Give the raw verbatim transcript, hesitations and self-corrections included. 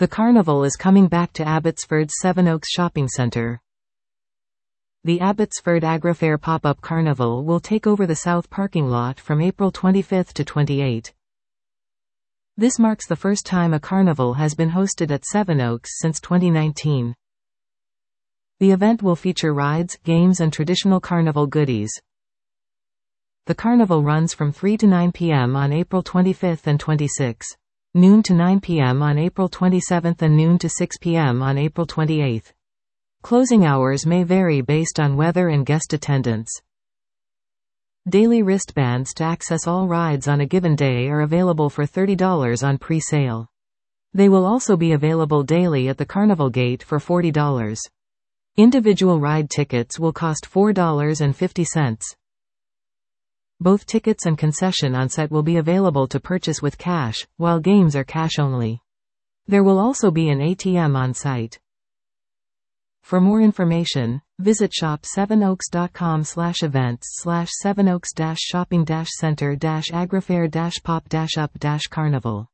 The carnival is coming back to Abbotsford's Sevenoaks Shopping Centre. The Abbotsford Agrifair Pop-Up Carnival will take over the south parking lot from April twenty-fifth to twenty-eighth. This marks the first time a carnival has been hosted at Sevenoaks since twenty nineteen. The event will feature rides, games and traditional carnival goodies. The carnival runs from three to nine p m on April twenty-fifth and twenty-sixth, noon to nine p m on April twenty-seventh and noon to six p m on April twenty-eighth. Closing hours may vary based on weather and guest attendance. Daily wristbands to access all rides on a given day are available for thirty dollars on pre-sale. They will also be available daily at the Carnival Gate for forty dollars. Individual ride tickets will cost four dollars and fifty cents. Both tickets and concession on site will be available to purchase with cash, while games are cash only. There will also be an A T M on site. For more information, visit shop sevenoaks dot com slash events slash sevenoaks dash shopping dash center dash agrifair dash pop dash up dash carnival.